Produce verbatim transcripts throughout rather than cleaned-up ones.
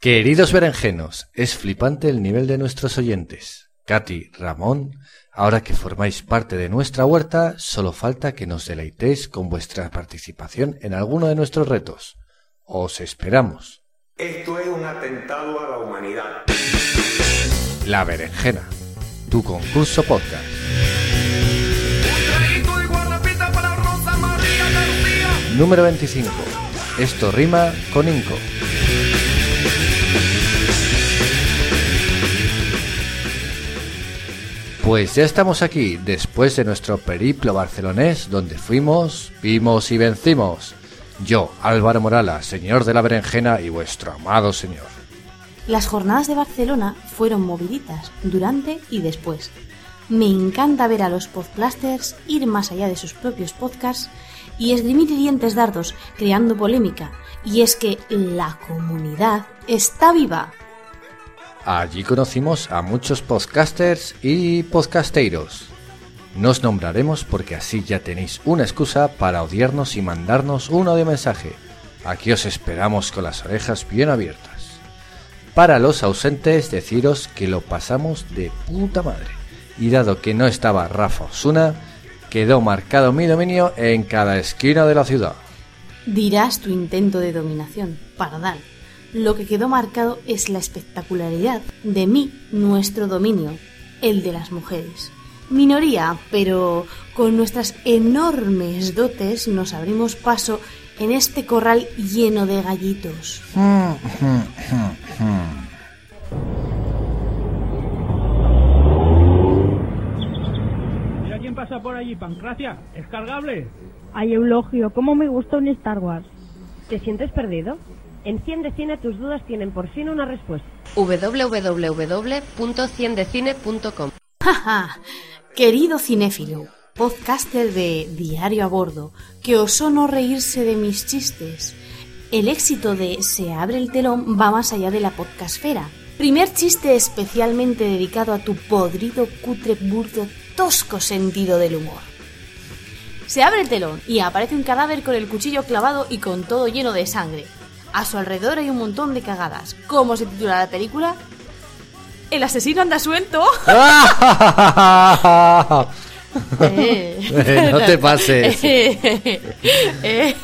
Queridos berenjenos, es flipante el nivel de nuestros oyentes. Katy, Ramón, ahora que formáis parte de nuestra huerta, solo falta que nos deleitéis con vuestra participación en alguno de nuestros retos. Os esperamos. Esto es un atentado a la humanidad. La Berenjena, tu concurso podcast. Número veinticinco. Esto rima con Inco. Pues ya estamos aquí, después de nuestro periplo barcelonés, donde fuimos, vimos y vencimos. Yo, Álvaro Morala, señor de la Berenjena y vuestro amado señor. Las jornadas de Barcelona fueron moviditas durante y después. Me encanta ver a los podcasters ir más allá de sus propios podcasts y esgrimir hirientes dardos, creando polémica. Y es que la comunidad está viva. Allí conocimos a muchos podcasters y podcasteiros. No os nombraremos porque así ya tenéis una excusa para odiarnos y mandarnos un audio mensaje. Aquí os esperamos con las orejas bien abiertas. Para los ausentes, deciros que lo pasamos de puta madre. Y dado que no estaba Rafa Osuna, quedó marcado mi dominio en cada esquina de la ciudad. Dirás tu intento de dominación, pardal. Lo que quedó marcado es la espectacularidad de mí, nuestro dominio, el de las mujeres. Minoría, pero con nuestras enormes dotes nos abrimos paso en este corral lleno de gallitos. Mira quién pasa por allí, Pancracia, ¿es cargable? Ay, Eulogio, cómo me gusta un Star Wars. ¿Te sientes perdido? En cien de Cine tus dudas tienen por fin una respuesta. doble u doble u doble u punto cien de cine punto com. Jaja, querido cinéfilo, podcaster de Diario a Bordo, que osó no reírse de mis chistes. El éxito de Se abre el telón va más allá de la podcastfera. Primer chiste especialmente dedicado a tu podrido, cutre, burdo, tosco sentido del humor. Se abre el telón y aparece un cadáver con el cuchillo clavado y con todo lleno de sangre. A su alrededor hay un montón de cagadas. ¿Cómo se titula la película? ¡El asesino anda suelto! eh. Eh, no te pases. Eh, eh.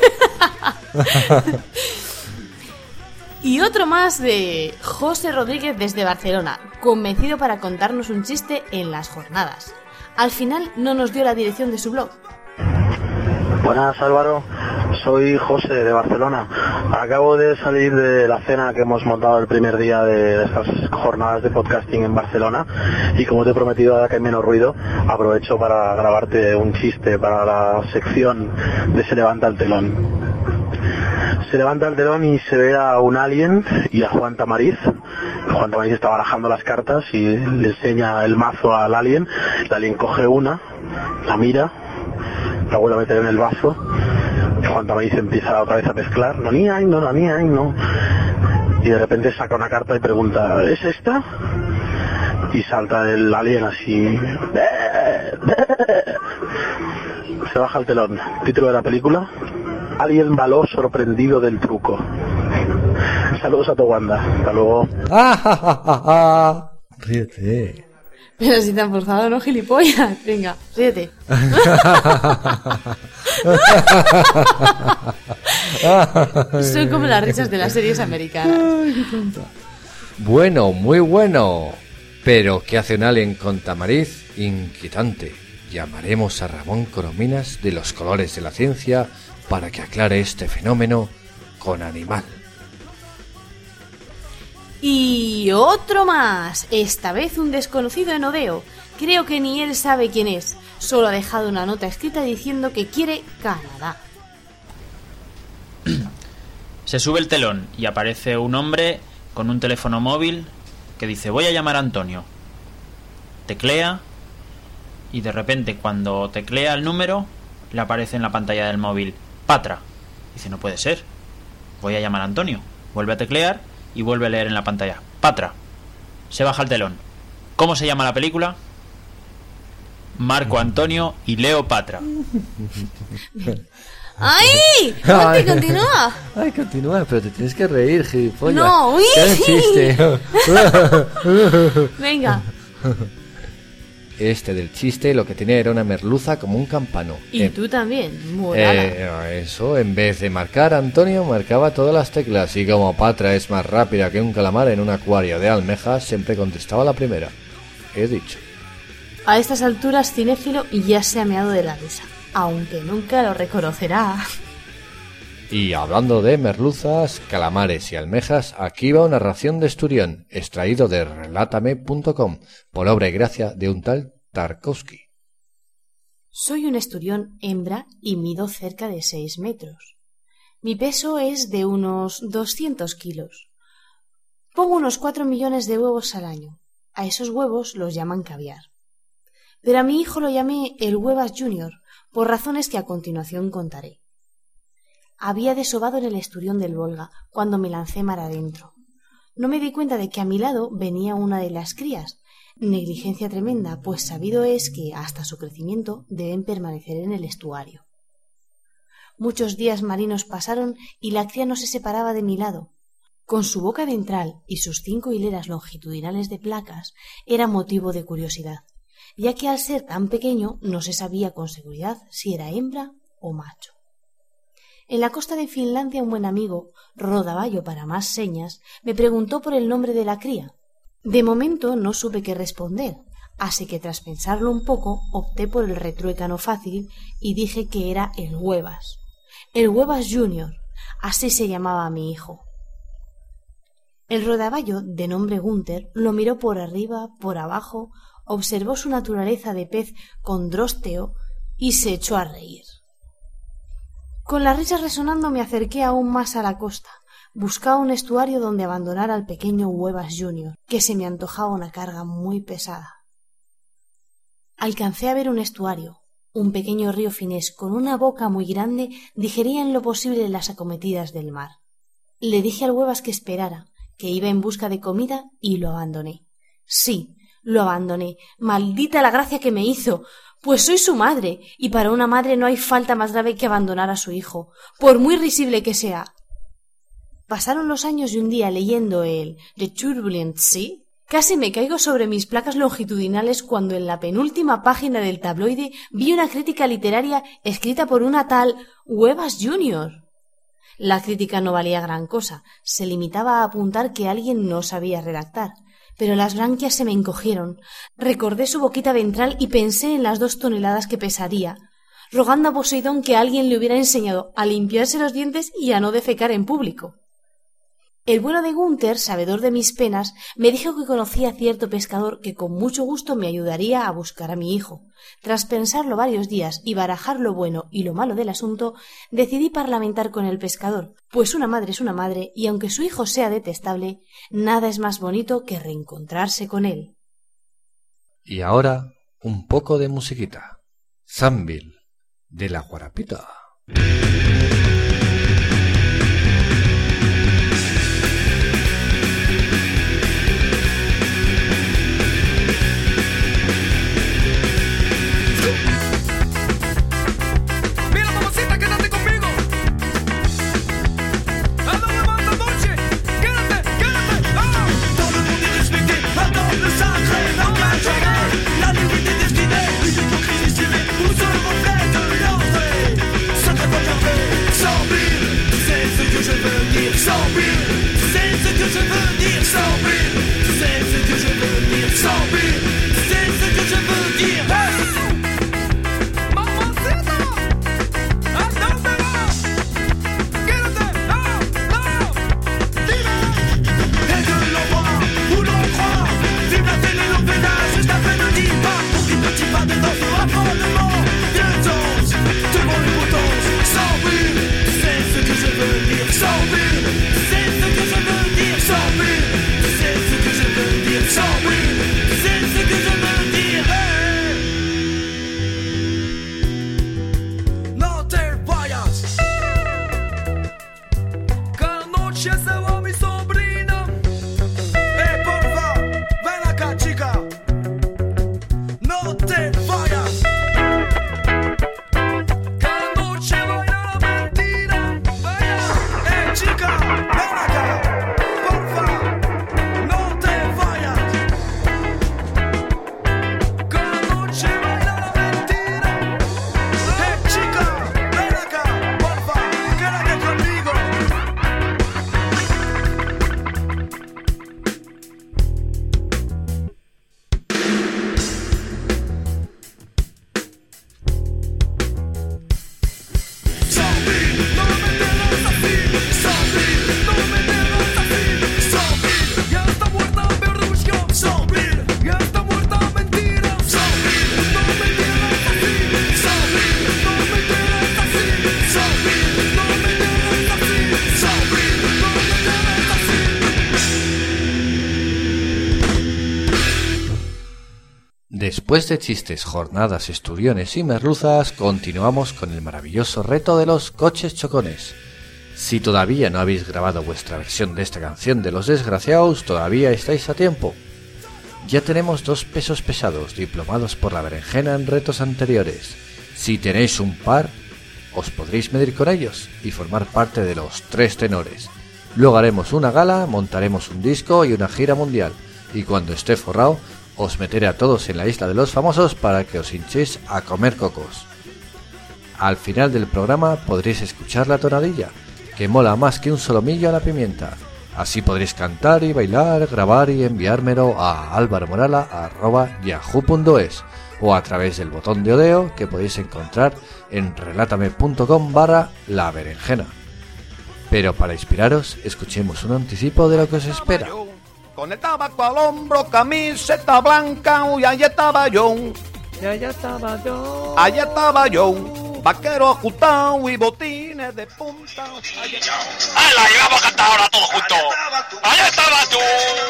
Y otro más de José Rodríguez desde Barcelona, convencido para contarnos un chiste en las jornadas. Al final no nos dio la dirección de su blog. Buenas, Álvaro, soy José de Barcelona. Acabo de salir de la cena que hemos montado el primer día de estas jornadas de podcasting en Barcelona y como te he prometido, ahora que hay menos ruido, aprovecho para grabarte un chiste para la sección de Se levanta el telón. Se levanta el telón y se ve a un alien y a Juan Tamariz. Juan Tamariz está barajando las cartas y le enseña el mazo al alien. El alien coge una, la mira, la vuelve a meter en el vaso. Juan Tamariz empieza otra vez a mezclar, no ni hay, no, no ni hay, no. Y de repente saca una carta y pregunta, ¿es esta? Y salta el alien así. Se baja el telón. Título de la película: Alien baló sorprendido del truco. Saludos a Towanda. Hasta luego. Ríete. Pero si te han forzado, no, gilipollas. Venga, ríete. Son como las risas de las series americanas. Ay, qué tonta. Bueno, muy bueno. Pero ¿qué hace un alien con Tamariz? Inquietante. Llamaremos a Ramón Corominas de los Colores de la Ciencia para que aclare este fenómeno con animal. Y otro más, esta vez un desconocido en Odeo. Creo que ni él sabe quién es, solo ha dejado una nota escrita diciendo que quiere Canadá. Se sube el telón y aparece un hombre con un teléfono móvil que dice: voy a llamar a Antonio. Teclea y de repente cuando teclea el número le aparece en la pantalla del móvil Patra. Dice: no puede ser, voy a llamar a Antonio. Vuelve a teclear y vuelve a leer en la pantalla Patra. Se baja el telón. ¿Cómo se llama la película? Marco Antonio y Leo Patra. ¡Ay! ¡Ay, continúa! Ay, continúa, pero te tienes que reír, gilipollas. No, uy. ¡Qué chiste! Venga. Este del chiste lo que tenía era una merluza como un campano. Y Eh, tú también, morada. Eh, eso, en vez de marcar, Antonio marcaba todas las teclas y como Patra es más rápida que un calamar en un acuario de almejas, siempre contestaba la primera. He dicho. A estas alturas, cinéfilo ya se ha meado de la risa, aunque nunca lo reconocerá. Y hablando de merluzas, calamares y almejas, aquí va una ración de esturión, extraído de relátame punto com, por obra y gracia de un tal Tarkovsky. Soy un esturión hembra y mido cerca de seis metros. Mi peso es de unos doscientos kilos. Pongo unos cuatro millones de huevos al año. A esos huevos los llaman caviar. Pero a mi hijo lo llamé el Huevas Junior, por razones que a continuación contaré. Había desovado en el esturión del Volga cuando me lancé mar adentro. No me di cuenta de que a mi lado venía una de las crías. Negligencia tremenda, pues sabido es que hasta su crecimiento deben permanecer en el estuario. Muchos días marinos pasaron y la cría no se separaba de mi lado. Con su boca ventral y sus cinco hileras longitudinales de placas era motivo de curiosidad, ya que al ser tan pequeño no se sabía con seguridad si era hembra o macho. En la costa de Finlandia un buen amigo, Rodaballo para más señas, me preguntó por el nombre de la cría. De momento no supe qué responder, así que tras pensarlo un poco opté por el retruécano fácil y dije que era el Huevas. El Huevas Junior, así se llamaba a mi hijo. El Rodaballo, de nombre Gunther, lo miró por arriba, por abajo, observó su naturaleza de pez con drósteo y se echó a reír. Con las risas resonando me acerqué aún más a la costa. Buscaba un estuario donde abandonar al pequeño Huevas Junior, que se me antojaba una carga muy pesada. Alcancé a ver un estuario. Un pequeño río finés con una boca muy grande digería en lo posible las acometidas del mar. Le dije al Huevas que esperara, que iba en busca de comida y lo abandoné. Sí, lo abandoné. ¡Maldita la gracia que me hizo! Pues soy su madre, y para una madre no hay falta más grave que abandonar a su hijo, por muy risible que sea. Pasaron los años y un día leyendo el The Turbulent Sea, casi me caigo sobre mis placas longitudinales cuando en la penúltima página del tabloide vi una crítica literaria escrita por una tal Huevas Junior. La crítica no valía gran cosa, se limitaba a apuntar que alguien no sabía redactar. Pero las branquias se me encogieron. Recordé su boquita ventral y pensé en las dos toneladas que pesaría, rogando a Poseidón que alguien le hubiera enseñado a limpiarse los dientes y a no defecar en público. El bueno de Gunther, sabedor de mis penas, me dijo que conocía a cierto pescador que con mucho gusto me ayudaría a buscar a mi hijo. Tras pensarlo varios días y barajar lo bueno y lo malo del asunto, decidí parlamentar con el pescador, pues una madre es una madre y aunque su hijo sea detestable, nada es más bonito que reencontrarse con él. Y ahora, un poco de musiquita. Zambil, de la Guarapita. La liberté destinée, où seul reflet de l'enfer. Sacré Guadeloupe. Después de chistes, jornadas, estudiones y merluzas, continuamos con el maravilloso reto de los coches chocones. Si todavía no habéis grabado vuestra versión de esta canción de Los Desgraciados, todavía estáis a tiempo. Ya tenemos dos pesos pesados diplomados por la berenjena en retos anteriores. Si tenéis un par, os podréis medir con ellos y formar parte de los tres tenores. Luego haremos una gala, montaremos un disco y una gira mundial. Y cuando esté forrado, os meteré a todos en la isla de los famosos para que os hinchéis a comer cocos. Al final del programa podréis escuchar la tonadilla, que mola más que un solomillo a la pimienta. Así podréis cantar y bailar, grabar y enviármelo a alvaromorala arroba yahoo punto es o a través del botón de odeo que podéis encontrar en relátame.com barra la berenjena. Pero para inspiraros, escuchemos un anticipo de lo que os espera. Con el tabaco al hombro, camiseta blanca, y allá estaba yo. Y allá estaba yo. Allá estaba yo. Vaquero ajustado y botines de punta. ¡Hala! Y vamos a cantar ahora todos juntos. ¡Allá estabas tú!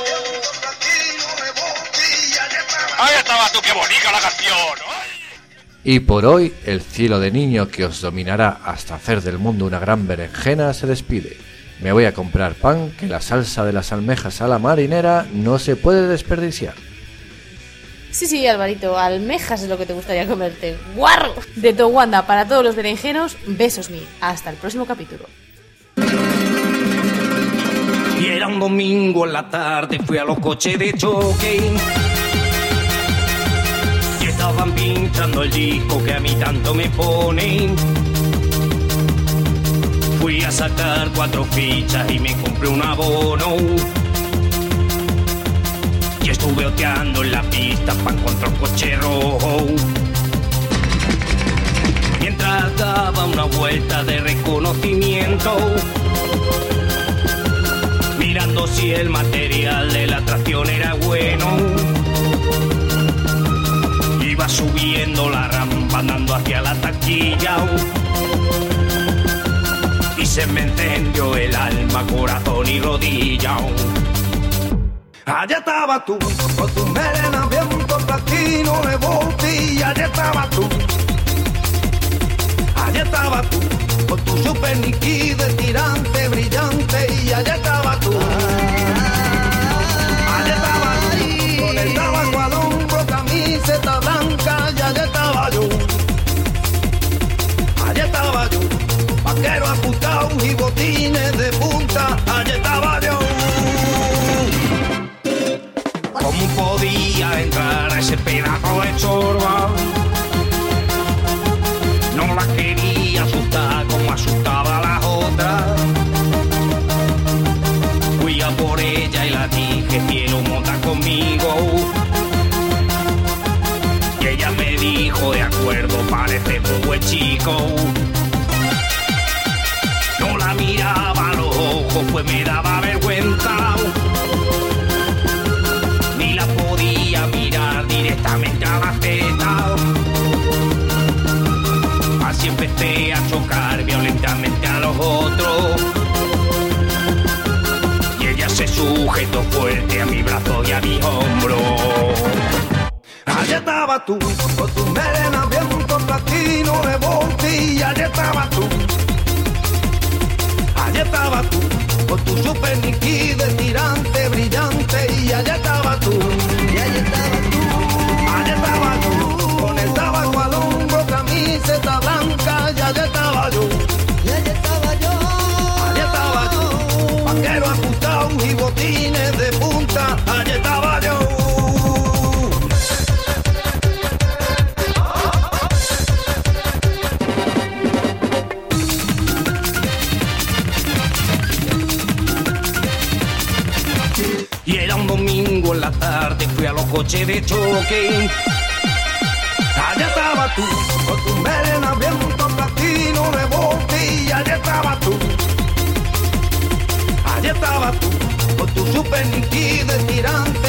¡Allá estabas tú! ¡Qué bonita la canción! Y por hoy, el cielo de niño que os dominará hasta hacer del mundo una gran berenjena se despide. Me voy a comprar pan, que la salsa de las almejas a la marinera no se puede desperdiciar. Sí, sí, Alvarito, almejas es lo que te gustaría comerte. ¡Guarro! De Towanda para todos los berenjenos, besos mil. Hasta el próximo capítulo. Y era un domingo en la tarde, fui a los coches de choque. Y estaban pinchando el disco que a mí tanto me ponen. Fui a sacar cuatro fichas y me compré un abono. Y estuve oteando en la pista pa' encontrar un coche rojo. Mientras daba una vuelta de reconocimiento, mirando si el material de la tracción era bueno. Iba subiendo la rampa andando hacia la taquilla. Y se me encendió el alma, corazón y rodilla. Allá estaba tú, con tu melena viento platino de botella. Allá estaba tú. Allá estaba tú, con tu super Niki de tirante brillante. Y allá estaba tú. Allá estaba tú, con el tabaco al hombro, camiseta blanca. Y allá estaba yo. Allá estaba yo, vaquero ajustado y botines de punta. Allá estaba yo. ¿Cómo podía entrar a ese pedazo de chorba? No la quería asustar como asustaba a las otras. Fui a por ella y la dije, cielo, monta conmigo. Y ella me dijo, de acuerdo, parece un buen chico. No la miraba a los ojos, pues me daba vergüenza. Ni la podía mirar directamente a la teta. Así empecé a chocar violentamente a los otros. Y ella se sujetó fuerte a mi brazo y a mi hombro. Allá estaba tú, con tu melena viento platino de botella. Allá estaba tú. Allá estaba tú, con tu super Niki de tirante brillante. Y allá estaba tú. Y allá estaba tú. Allá estaba tú, con el tabaco al hombro, camiseta blanca. Y allá estaba yo. Y allá estaba yo. Allá estaba yo, vaquero ajustado y botines de punta. Allá estaba yo. Y era un domingo en la tarde, fui a los coches de choque. Allá estaba tú, con tu melena viento platino de botella. Allá estaba tú. Allá estaba tú, con tu super Niki de tirante